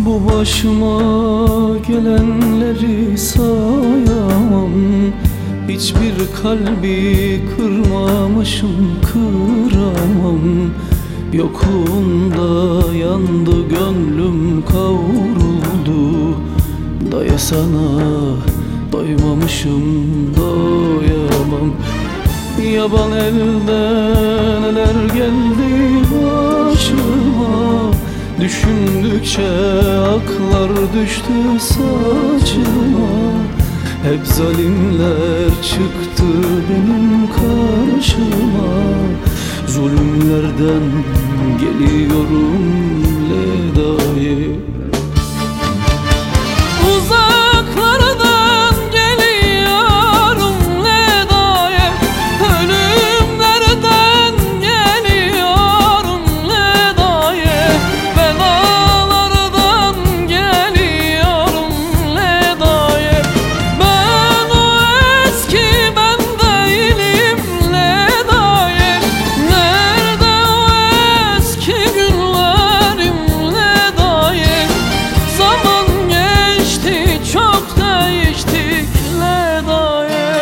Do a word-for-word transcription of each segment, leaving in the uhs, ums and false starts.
Bu başıma gelenleri sayamam. Hiçbir kalbi kırmamışım, kıramam. Yokluğunda yandı gönlüm, kavruldu. Daya sana doymamışım, doyamam. Yaban elden neler geldi başıma. Düşündükçe aklar düştü saçıma. Hep zalimler çıktı benim karşıma. Zulümlerden geliyorum ledayı. Uzaklardan geliyorum ledayı. Ölümlerden geliyorum ledayı. Belalardan geliyorum ledayı. Ben o eski ben değilim ledayı. Nerede o eski günlerim ledayı. Zaman geçti, çok değiştik ledayı.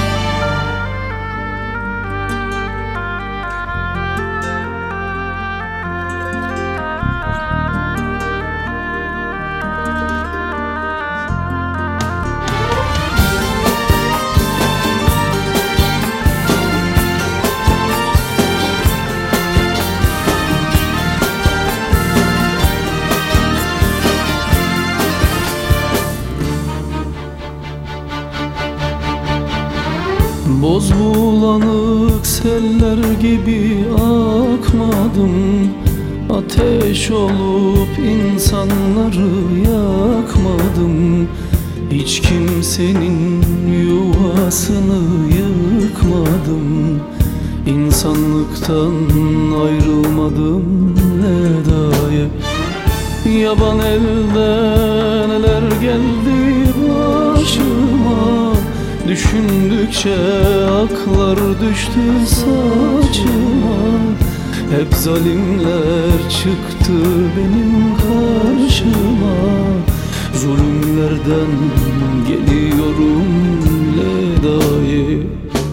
Boz bulanık seller gibi akmadım. Ateş olup insanları yakmadım. Hiç kimsenin yuvasını yıkmadım. İnsanlıktan ayrılmadım ledayı. Yaban elden neler geldi başıma. Düşündükçe aklar düştü saçıma. Hep zalimler çıktı benim karşıma. Zulümlerden geliyorum ledayı.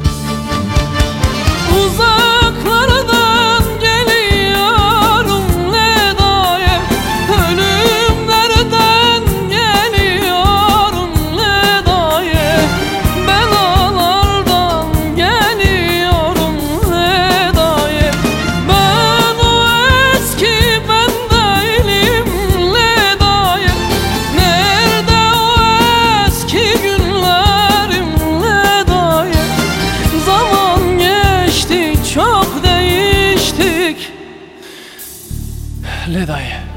Uzaklardan geliyorum ledayı. Ölümlerden geliyorum ledayı. Belalardan geliyorum ledayı. Ben o eski ben değilim ledayı. Nerede o eski günlerim ledayı. Zaman geçti, çok değiştik ledayı.